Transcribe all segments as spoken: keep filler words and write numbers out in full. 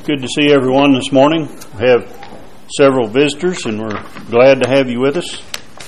Good to see everyone this morning. We have several visitors, and we're glad to have you with us.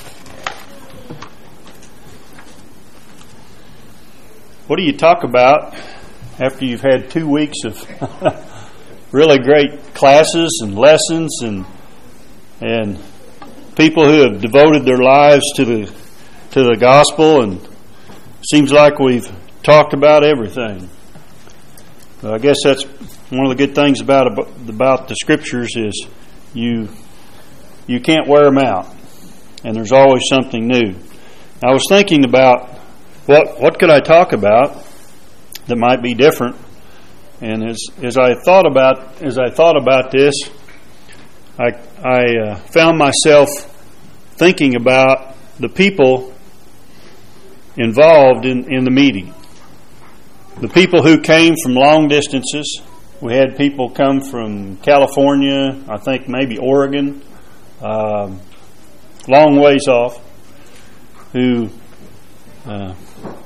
What do you talk about after you've had two weeks of really great classes and lessons and and people who have devoted their lives to the to the gospel? And it seems like we've talked about everything. I guess that's one of the good things about about the Scriptures is you you can't wear them out, and there's always something new. I was thinking about what what could I talk about that might be different, and as as I thought about as I thought about this, I I uh, found myself thinking about the people involved in, in the meeting. The people who came from long distances. We had people come from California, I think maybe Oregon, um, long ways off, who uh,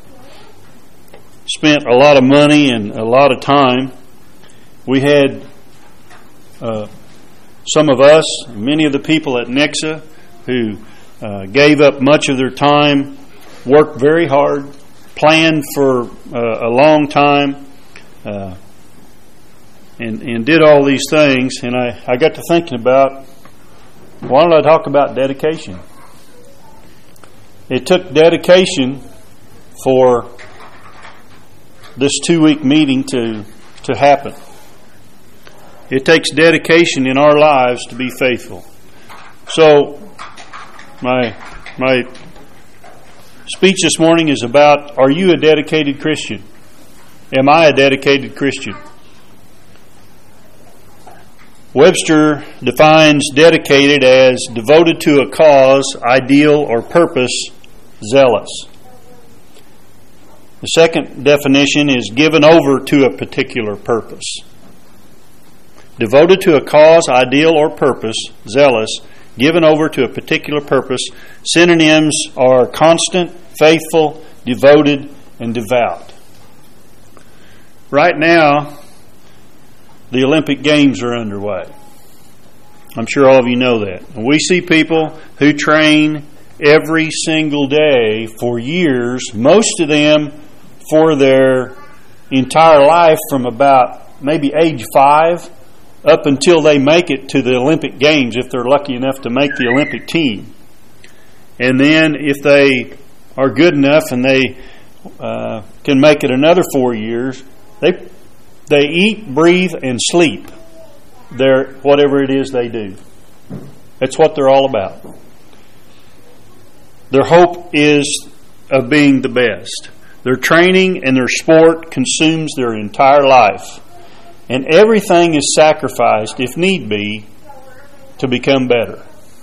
spent a lot of money and a lot of time. We had uh, some of us, many of the people at Nexa, who uh, gave up much of their time, worked very hard, planned for uh, a long time, uh, and, and did all these things. And I, I got to thinking about, why don't I talk about dedication? It took dedication for this two-week meeting to, to happen. It takes dedication in our lives to be faithful. So, my my speech this morning is about, are you a dedicated Christian? Am I a dedicated Christian? Webster defines dedicated as devoted to a cause, ideal, or purpose, zealous. The second definition is given over to a particular purpose. Devoted to a cause, ideal, or purpose, zealous, given over to a particular purpose. Synonyms are constant, faithful, devoted, and devout. Right now, the Olympic Games are underway. I'm sure all of you know that. And we see people who train every single day for years, most of them for their entire life from about maybe age five up until they make it to the Olympic Games, if they're lucky enough to make the Olympic team. And then if they are good enough and they uh, can make it another four years, they they eat, breathe, and sleep their whatever it is they do. That's what they're all about. Their hope is of being the best. Their training and their sport consumes their entire life. And everything is sacrificed, if need be, to become better.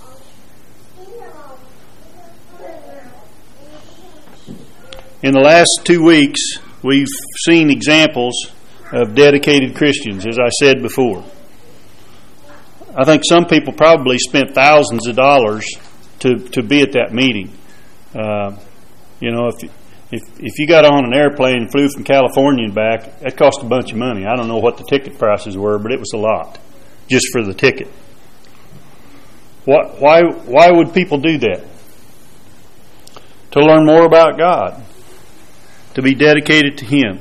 In the last two weeks, we've seen examples of dedicated Christians, as I said before. I think some people probably spent thousands of dollars to, to be at that meeting. Uh, you know, if If if you got on an airplane and flew from California and back, that cost a bunch of money. I don't know what the ticket prices were, but it was a lot just for the ticket. What, why why would people do that? To learn more about God, to be dedicated to Him.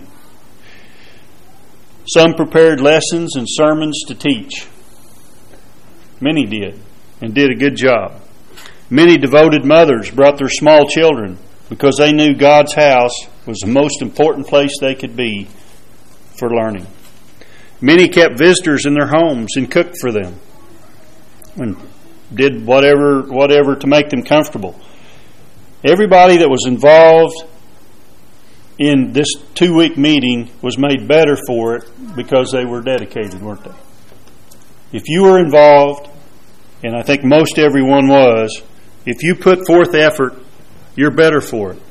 Some prepared lessons and sermons to teach. Many did, and did a good job. Many devoted mothers brought their small children because they knew God's house was the most important place they could be for learning. Many kept visitors in their homes and cooked for them and did whatever whatever to make them comfortable. Everybody that was involved in this two-week meeting was made better for it because they were dedicated, weren't they? If you were involved, and I think most everyone was, if you put forth effort, you're better for it.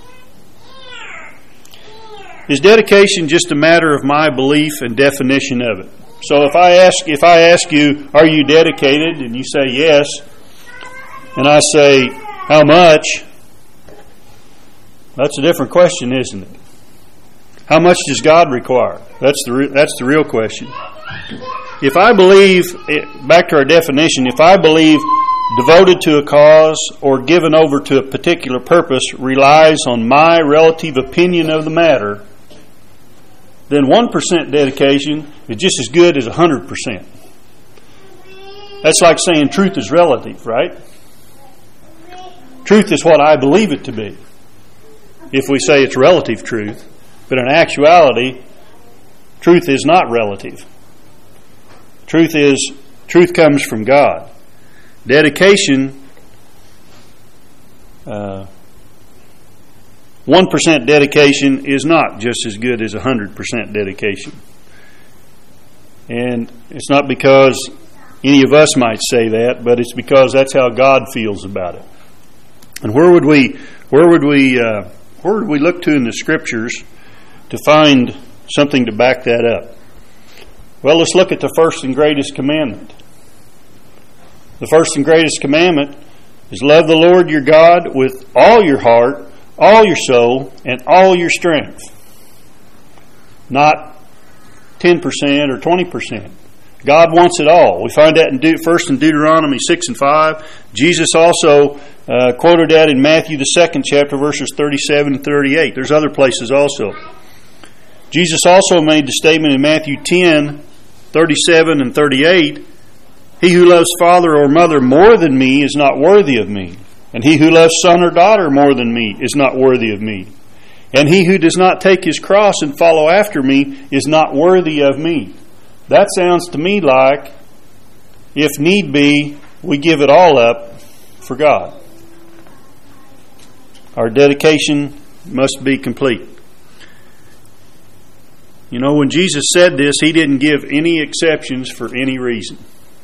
Is dedication just a matter of my belief and definition of it? So if I ask if I ask you, are you dedicated? And you say yes, and I say, how much? That's a different question, isn't it? How much does God require? That's the re- that's the real question. if I believe, back to our definition, if I believe devoted to a cause or given over to a particular purpose relies on my relative opinion of the matter, then one percent dedication is just as good as one hundred percent. That's like saying truth is relative, right? Truth is what I believe it to be, if we say it's relative truth. But in actuality, truth is not relative. Truth is, truth comes from God. Dedication, uh, one percent dedication is not just as good as one hundred percent dedication. And it's not because any of us might say that, but it's because that's how God feels about it. And where would we, where would we, uh, where would we look to in the Scriptures to find something to back that up? Well, let's look at the first and greatest commandment. The first and greatest commandment is love the Lord your God with all your heart, all your soul, and all your strength. Not ten percent or twenty percent. God wants it all. We find that in De- first in Deuteronomy six and five. Jesus also uh, quoted that in Matthew the second chapter, verses thirty-seven and thirty-eight. There's other places also. Jesus also made the statement in Matthew ten, thirty-seven and thirty-eight, he who loves father or mother more than me is not worthy of me. And he who loves son or daughter more than me is not worthy of me. And he who does not take his cross and follow after me is not worthy of me. That sounds to me like, if need be, we give it all up for God. Our dedication must be complete. You know, when Jesus said this, he didn't give any exceptions for any reason.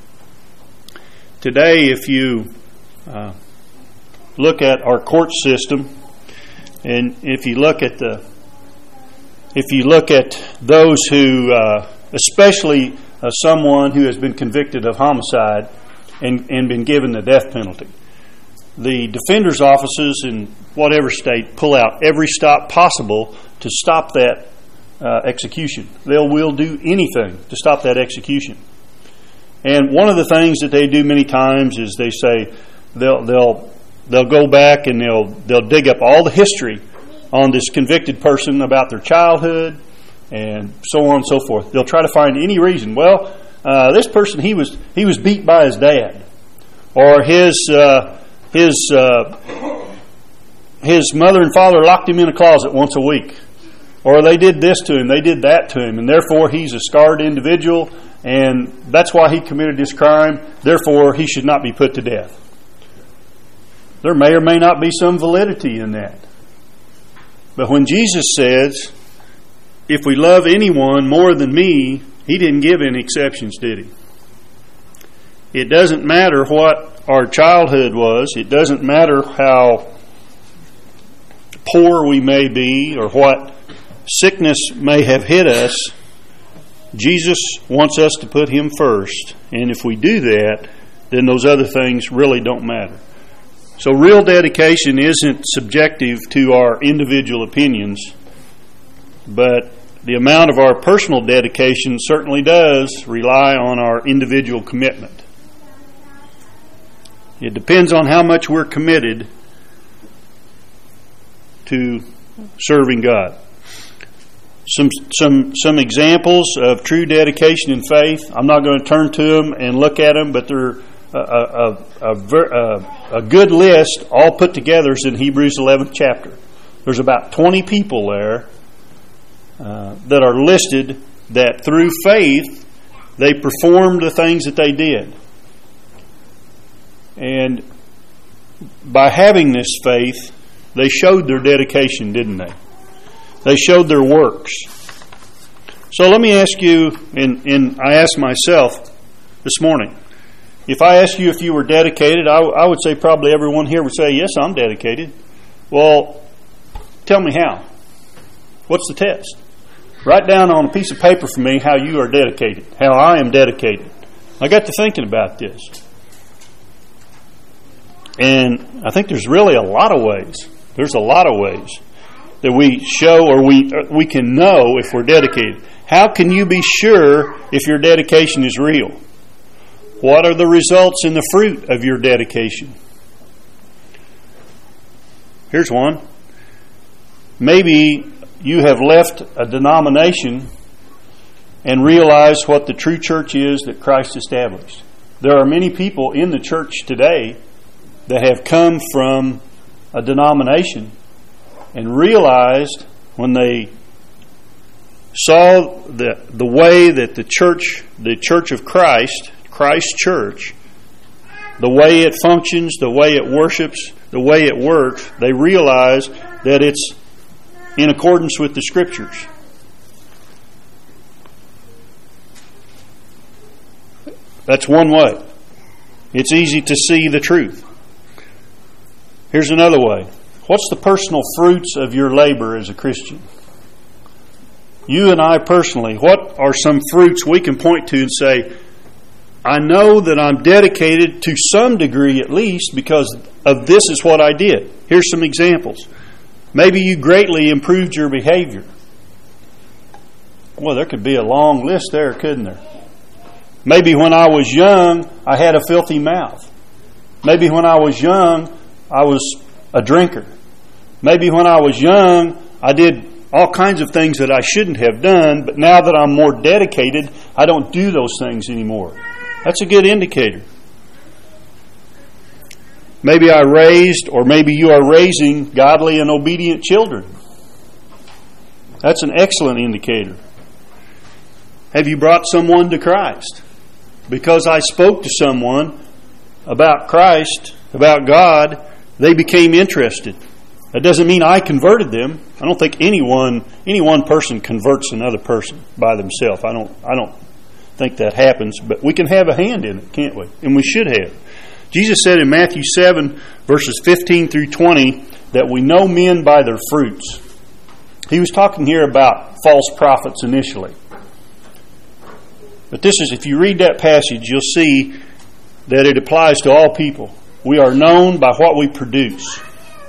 Today, if you uh, look at our court system, and if you look at the, if you look at those who, uh, especially uh, someone who has been convicted of homicide and, and been given the death penalty, the defender's offices in whatever state pull out every stop possible to stop that uh, execution. They will do anything to stop that execution. And one of the things that they do many times is they say they'll they'll they'll go back and they'll they'll dig up all the history on this convicted person about their childhood and so on and so forth. They'll try to find any reason. Well, uh, this person he was he was beat by his dad, or his uh, his uh, his mother and father locked him in a closet once a week, or they did this to him, they did that to him, and therefore he's a scarred individual. And that's why he committed this crime. Therefore, he should not be put to death. There may or may not be some validity in that. But when Jesus says, if we love anyone more than me, he didn't give any exceptions, did he? It doesn't matter what our childhood was. It doesn't matter how poor we may be or what sickness may have hit us. Jesus wants us to put him first. And if we do that, then those other things really don't matter. So real dedication isn't subjective to our individual opinions, but the amount of our personal dedication certainly does rely on our individual commitment. It depends on how much we're committed to serving God. Some some some examples of true dedication and faith. I'm not going to turn to them and look at them, but they're a, a, a, a, a good list, all put together, is in Hebrews eleventh chapter. There's about twenty people there uh, that are listed that through faith they performed the things that they did. And by having this faith, they showed their dedication, didn't they? They showed their works. So let me ask you, and, and I asked myself this morning, if I asked you if you were dedicated, I, I would say probably everyone here would say, yes, I'm dedicated. Well, tell me how. What's the test? Write down on a piece of paper for me how you are dedicated, how I am dedicated. I got to thinking about this. And I think there's really a lot of ways. There's a lot of ways that we show or we we can know if we're dedicated. How can you be sure if your dedication is real? What are the results and the fruit of your dedication? Here's one. Maybe you have left a denomination and realized what the true church is that Christ established. There are many people in the church today that have come from a denomination and realized when they saw the the way that the church, the Church of Christ, Christ Church, the way it functions, the way it worships, the way it works, they realize that it's in accordance with the Scriptures. That's one way. It's easy to see the truth. Here's another way. What's the personal fruits of your labor as a Christian? You and I personally, what are some fruits we can point to and say, I know that I'm dedicated to some degree at least because of this is what I did. Here's some examples. Maybe you greatly improved your behavior. Well, there could be a long list there, couldn't there? Maybe when I was young, I had a filthy mouth. Maybe when I was young, I was a drinker. Maybe when I was young, I did all kinds of things that I shouldn't have done, but now that I'm more dedicated, I don't do those things anymore. That's a good indicator. Maybe I raised, or maybe you are raising godly and obedient children. That's an excellent indicator. Have you brought someone to Christ? Because I spoke to someone about Christ, about God, they became interested. That doesn't mean I converted them. I don't think anyone, any one person converts another person by themselves. I don't, I don't think that happens. But we can have a hand in it, can't we? And we should have. Jesus said in Matthew seven, verses fifteen through twenty, that we know men by their fruits. He was talking here about false prophets initially. But this is, if you read that passage, you'll see that it applies to all people. We are known by what we produce.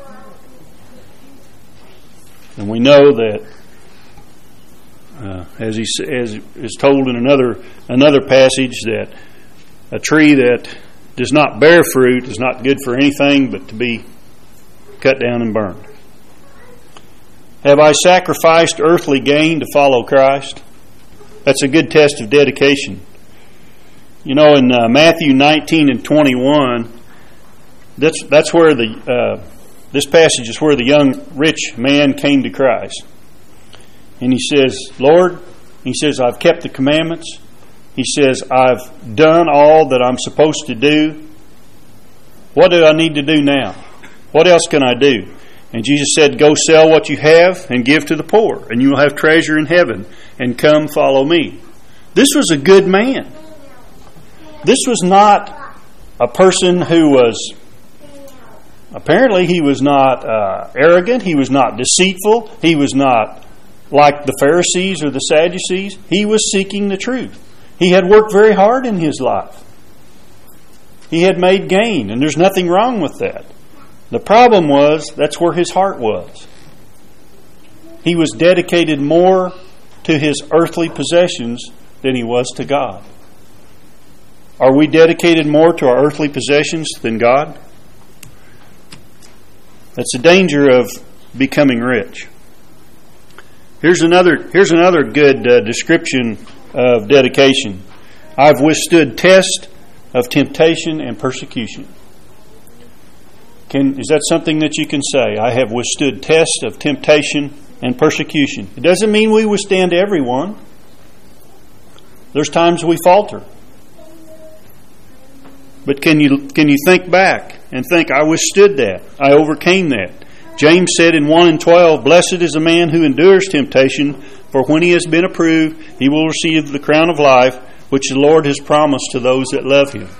And we know that, uh, as he as is told in another another passage, that a tree that does not bear fruit is not good for anything but to be cut down and burned. Have I sacrificed earthly gain to follow Christ? That's a good test of dedication. You know, in uh, Matthew nineteen and twenty-one, that's that's where the uh, this passage is where the young rich man came to Christ. And he says, Lord, he says, I've kept the commandments. He says, I've done all that I'm supposed to do. What do I need to do now? What else can I do? And Jesus said, go sell what you have and give to the poor, and you will have treasure in heaven, and come follow me. This was a good man. This was not a person who was, apparently he was not uh, arrogant, he was not deceitful, he was not like the Pharisees or the Sadducees. He was seeking the truth. He had worked very hard in his life. He had made gain, and there's nothing wrong with that. The problem was, that's where his heart was. He was dedicated more to his earthly possessions than he was to God. Are we dedicated more to our earthly possessions than God? That's the danger of becoming rich. Here's another, here's another good uh, description of dedication. I've withstood test of temptation and persecution. Can, is that something that you can say? I have withstood test of temptation and persecution. It doesn't mean we withstand everyone. There's times we falter. But can you can you think back and think, I withstood that. I overcame that. James said in one and twelve, blessed is a man who endures temptation, for when he has been approved, he will receive the crown of life, which the Lord has promised to those that love him.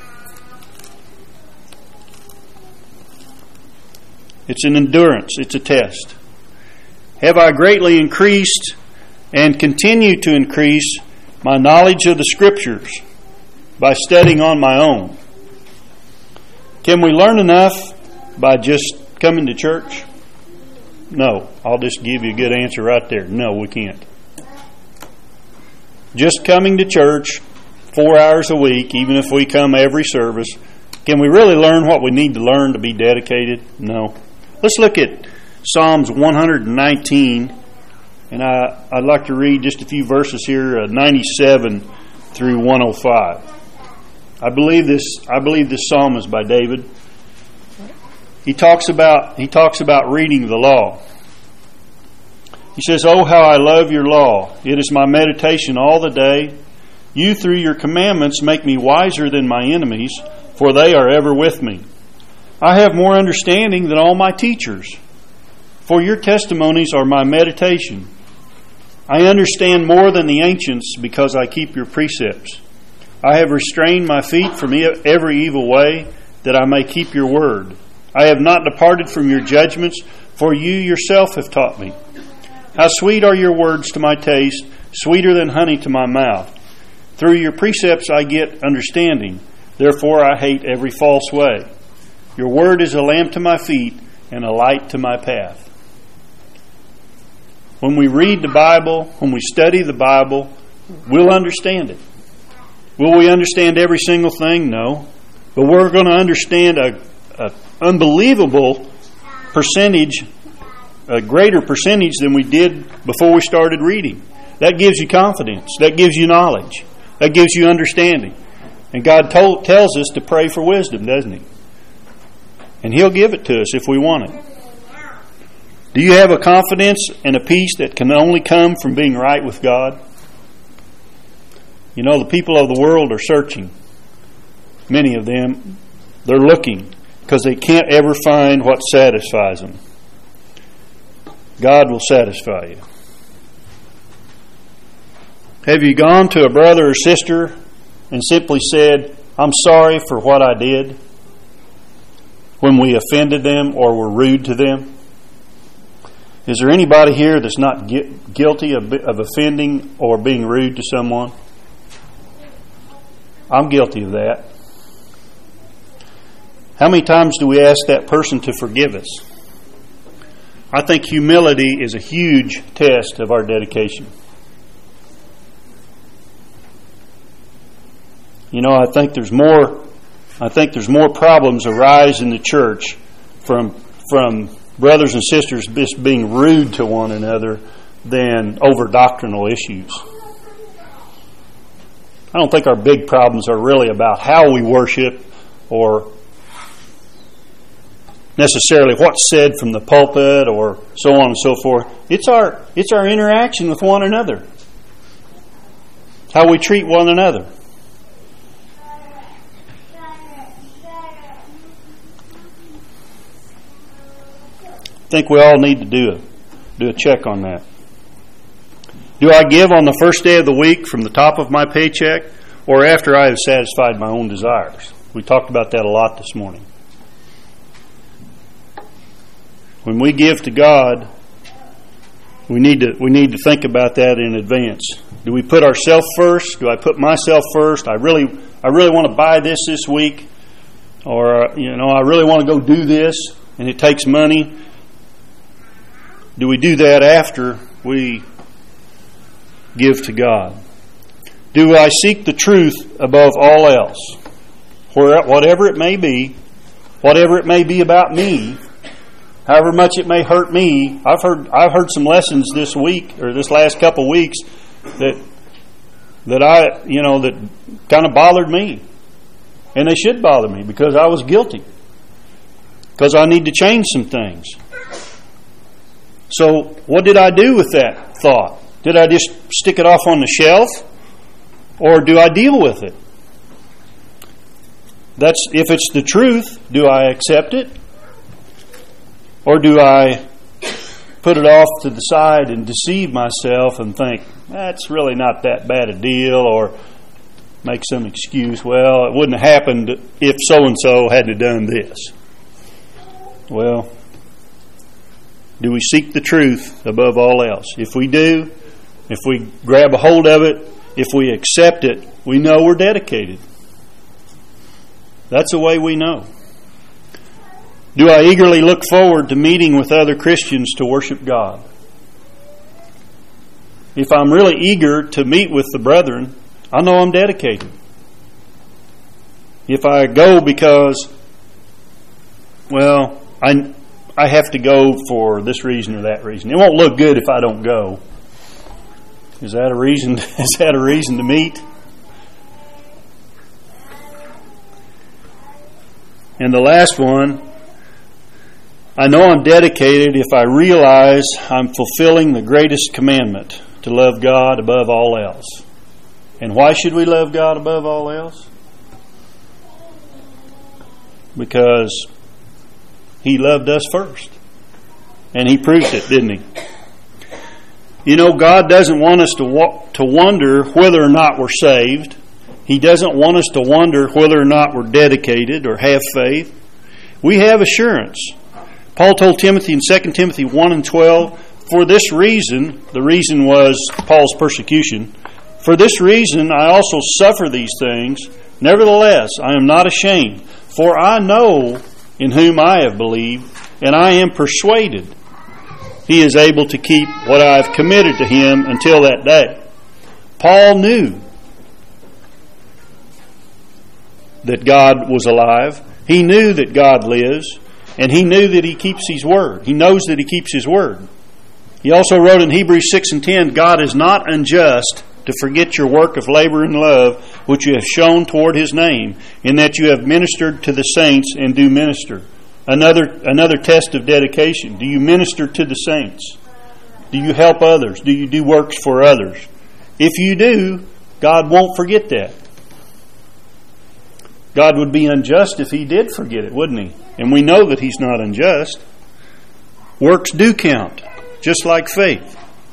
It's an endurance. It's a test. Have I greatly increased and continue to increase my knowledge of the Scriptures by studying on my own? Can we learn enough by just coming to church? No. I'll just give you a good answer right there. No, we can't. just coming to church four hours a week, even if we come every service, can we really learn what we need to learn to be dedicated? No. Let's look at Psalms one nineteen, and I, I'd like to read just a few verses here, uh, ninety-seven through one oh five. I believe this. I believe this psalm is by David. He talks about he talks about reading the law. He says, "Oh, how I love your law! It is my meditation all the day. You, through your commandments, make me wiser than my enemies, for they are ever with me. I have more understanding than all my teachers, for your testimonies are my meditation. I understand more than the ancients because I keep your precepts. I have restrained my feet from every evil way, that I may keep your word. I have not departed from your judgments, for you yourself have taught me. How sweet are your words to my taste, sweeter than honey to my mouth. Through your precepts I get understanding, therefore I hate every false way. Your word is a lamp to my feet and a light to my path." When we read the Bible, when we study the Bible, we'll understand it. Will we understand every single thing? No. But we're going to understand a, a unbelievable percentage, a greater percentage than we did before we started reading. That gives you confidence. That gives you knowledge. That gives you understanding. And God told, tells us to pray for wisdom, doesn't He? And He'll give it to us if we want it. Do you have a confidence and a peace that can only come from being right with God? You know, the people of the world are searching. Many of them, they're looking because they can't ever find what satisfies them. God will satisfy you. Have you gone to a brother or sister and simply said, "I'm sorry for what I did," when we offended them or were rude to them? Is there anybody here that's not gu- guilty of, of offending or being rude to someone? I'm guilty of that. How many times do we ask that person to forgive us? I think humility is a huge test of our dedication. You know, I think there's more. I think there's more problems arise in the church from from brothers and sisters just being rude to one another than over doctrinal issues. I don't think our big problems are really about how we worship or necessarily what's said from the pulpit or so on and so forth. It's our it's our interaction with one another. How we treat one another. I think we all need to do a do a check on that. Do I give on the first day of the week from the top of my paycheck or after I have satisfied my own desires? We talked about that a lot this morning. When we give to God, we need to we need to think about that in advance. Do we put ourselves first? Do I put myself first? I really I really want to buy this this week, or you know I really want to go do this, and it takes money. Do we do that after we give to God? Do I seek the truth above all else? Whatever it may be, whatever it may be about me, however much it may hurt me. I've heard I've heard some lessons this week or this last couple of weeks that that I you know that kind of bothered me, and they should bother me because I was guilty. Because I need to change some things. So what did I do with that thought? Did I just stick it off on the shelf? Or do I deal with it? That's if it's the truth, do I accept it? Or do I put it off to the side and deceive myself and think, that's really not that bad a deal, or make some excuse, well, it wouldn't have happened if so-and-so hadn't done this. Well, do we seek the truth above all else? If we do, if we grab a hold of it, if we accept it, we know we're dedicated. That's the way we know. Do I eagerly look forward to meeting with other Christians to worship God? if I'm really eager to meet with the brethren, I know I'm dedicated. If I go because, well, I, I have to go for this reason or that reason. It won't look good if I don't go. Is that a reason? Is that a reason to meet? And the last one, I know I'm dedicated if I realize I'm fulfilling the greatest commandment, to love God above all else. And why should we love God above all else? Because He loved us first. And He proved it, didn't He? You know, God doesn't want us to wa- to wonder whether or not we're saved. He doesn't want us to wonder whether or not we're dedicated or have faith. We have assurance. Paul told Timothy in Second Timothy one and twelve, for this reason, the reason was Paul's persecution, for this reason I also suffer these things. Nevertheless, I am not ashamed, for I know in whom I have believed, and I am persuaded He is able to keep what I have committed to Him until that day. Paul knew that God was alive. He knew that God lives, and he knew that He keeps His word. He knows that He keeps His word. He also wrote in Hebrews six and ten, God is not unjust to forget your work of labor and love, which you have shown toward His name, in that you have ministered to the saints and do minister. Another another test of dedication. Do you minister to the saints? Do you help others? Do you do works for others? If you do, God won't forget that. God would be unjust if He did forget it, wouldn't He? And we know that He's not unjust. Works do count, just like faith.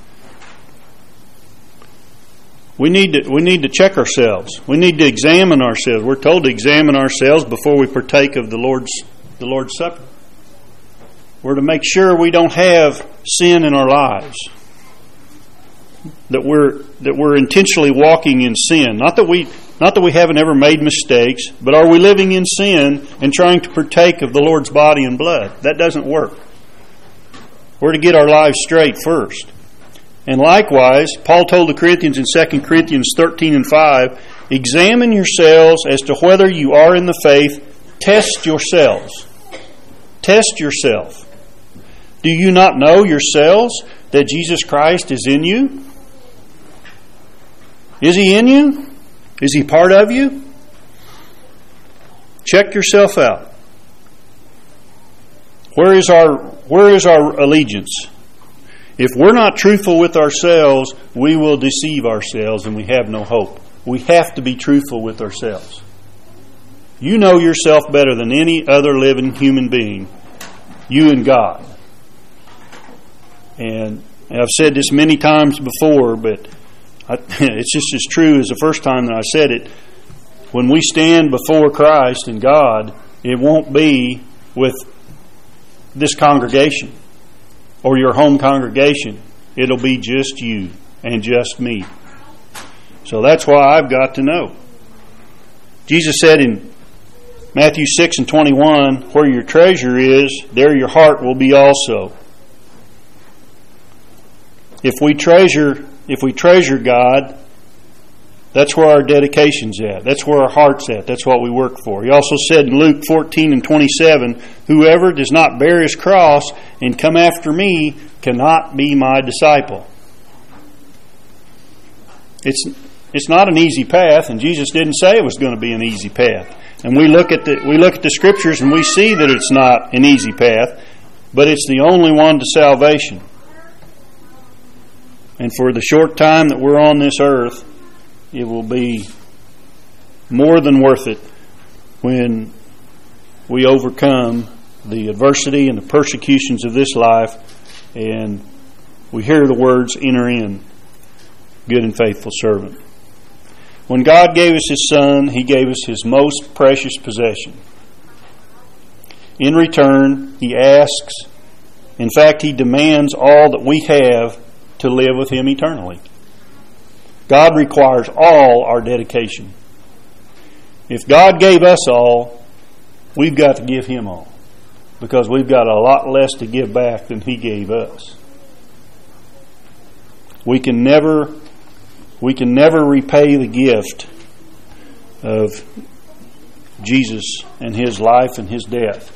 We need to we need to check ourselves. We need to examine ourselves. We're told to examine ourselves before we partake of the Lord's the Lord's Supper. We're to make sure we don't have sin in our lives. That we're that we're intentionally walking in sin. Not that we not that we haven't ever made mistakes, but are we living in sin and trying to partake of the Lord's body and blood? That doesn't work. We're to get our lives straight first. And likewise, Paul told the Corinthians in Second Corinthians thirteen and five, examine yourselves as to whether you are in the faith. Test yourselves. Test yourself. Do you not know yourselves that Jesus Christ is in you? Is He in you? Is He part of you? Check yourself out. Where is our where is our allegiance? If we're not truthful with ourselves, we will deceive ourselves and we have no hope. We have to be truthful with ourselves. You know yourself better than any other living human being. You and God. And I've said this many times before, but I, it's just as true as the first time that I said it. When we stand before Christ and God, it won't be with this congregation or your home congregation. It'll be just you and just me. So that's why I've got to know. Jesus said in Matthew six and twenty-one, where your treasure is, there your heart will be also. If we treasure, if we treasure God, that's where our dedication's at. That's where our heart's at. That's what we work for. He also said in Luke fourteen and twenty-seven, whoever does not bear his cross and come after me cannot be my disciple. It's it's not an easy path, and Jesus didn't say it was going to be an easy path. And we look at the we look at the scriptures and we see that it's not an easy path, but it's the only one to salvation. And for the short time that we're on this earth, it will be more than worth it when we overcome the adversity and the persecutions of this life and we hear the words, enter in, good and faithful servant. When God gave us His Son, He gave us His most precious possession. In return, He asks, in fact, He demands all that we have to live with Him eternally. God requires all our dedication. If God gave us all, we've got to give Him all, because we've got a lot less to give back than He gave us. we can never we can never repay the gift of Jesus and His life and His death.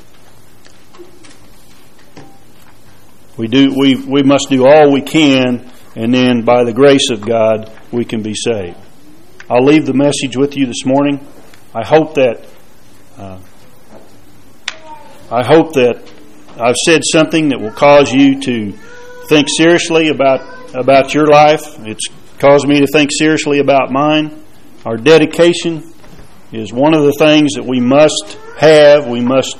We do we, we must do all we can, and then by the grace of God we can be saved. I'll leave the message with you this morning. I hope that uh, I hope that I've said something that will cause you to think seriously about about your life. It's caused me to think seriously about mine. Our dedication is one of the things that we must have, we must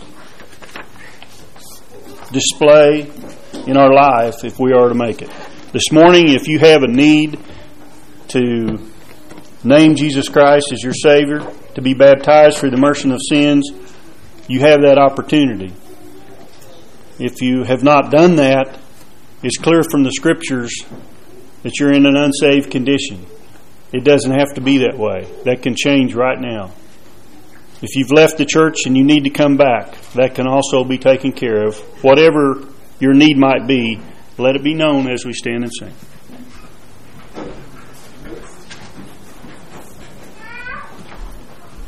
display in our life if we are to make it. This morning, if you have a need to name Jesus Christ as your Savior, to be baptized for the remission of sins, you have that opportunity. If you have not done that, it's clear from the Scriptures that you're in an unsaved condition. It doesn't have to be that way. That can change right now. If you've left the church and you need to come back, that can also be taken care of. Whatever your need might be, let it be known as we stand and sing.